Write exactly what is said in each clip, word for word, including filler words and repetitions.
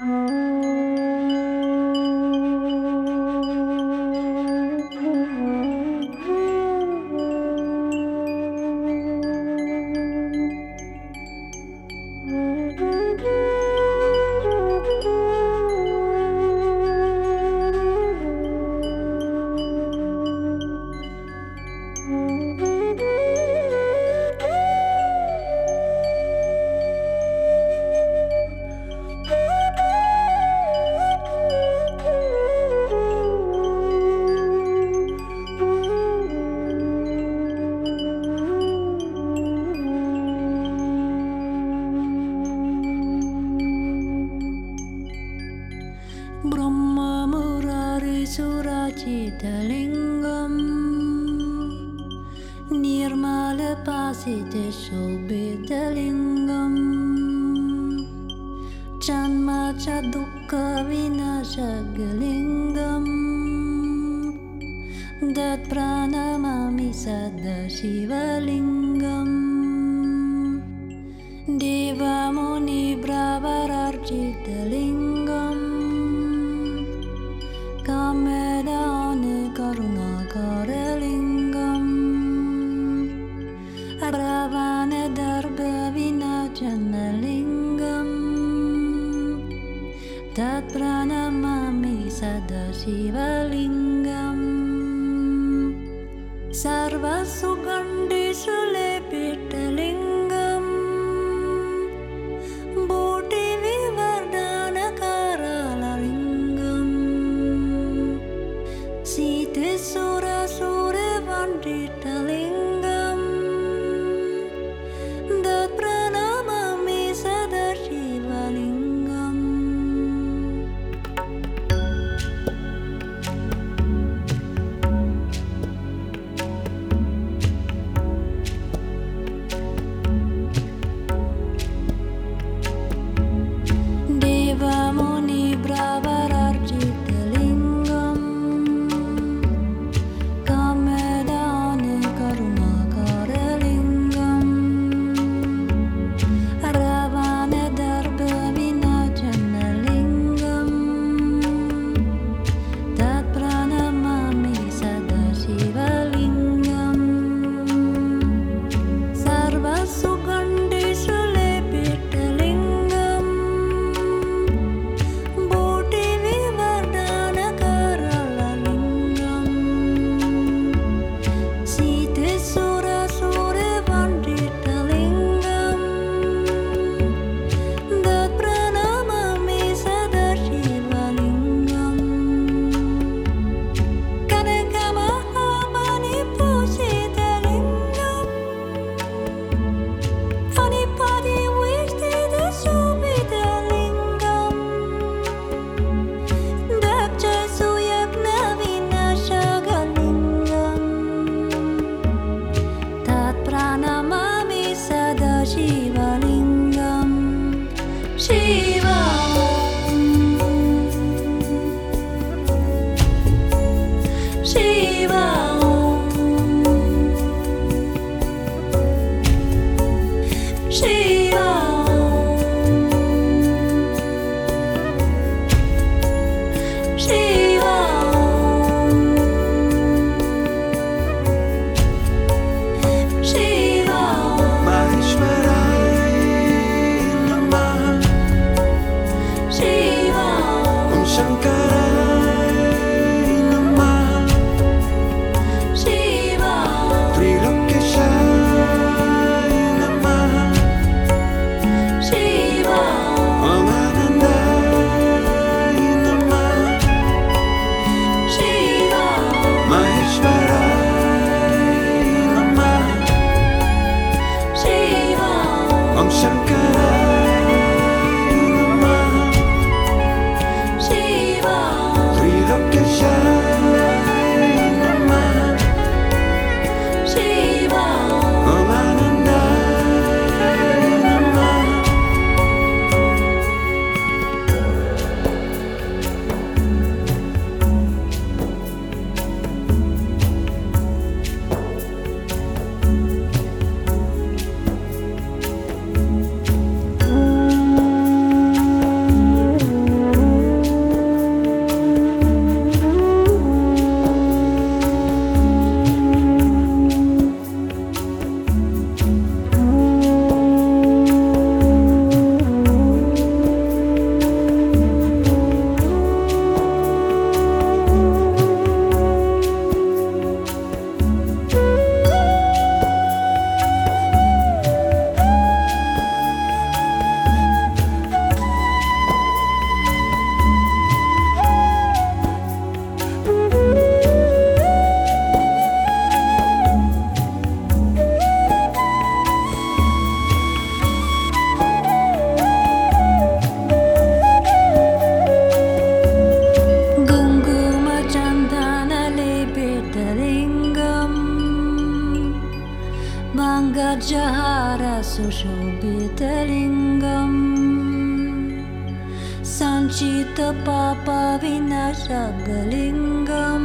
Brahma Murari Surachidalingam Nirmala Pasite Shobhidalingam Janma Chadukka Vinashagalingam Dat Pranamami Sada Shivalingam Deva Muni Bravararjidalingam Kamedane Karunakaralingam Ravana Darbha Vinajanalingam Tat Pranamami Sada Shivalingam Sarva Sugandhi Sulepitalingam Bhuti Vivardhana Karalalingam Siti Sura Sura Vandritalingam Dat Pranamami Sada Shivalingam Deva Muni Bravararjidalingam Kamedane Karunakaralingam Ravana Darbha Vinajanalingam Tat Pranamami Sada Shivalingam Sarva Sugandhi Sulepitalingam Bhuti Vivardhana Karalalingam Siti Sura Sura Vandritalingam Dat Pranamami Sada Shivalingam Kanaka Mahamani Pusitalingam Anipati Vishtita Shobhidalingam Dabja Suyagna Vinashagalingam Tat Pranamami Sada Shivalingam Shiva Shiva Shiva Shiva Shiva Maheshwarai Namah Shiva Om Shankarai Namah Shiva Trilokeshai Namah Shiva Om Anandai Namah Shiva Maheshwarai Namah Shiva Om Shankarai Namah Shiva Trilokeshai Namah Shiva Om Anandai Namah Mangaджахара Sushobhitalingam Sanchita Papa Vinashagalingam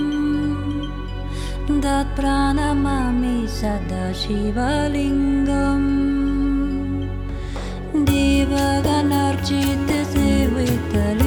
Dat Pranamami Sadashivalingam Divaganarchita Sevitalingam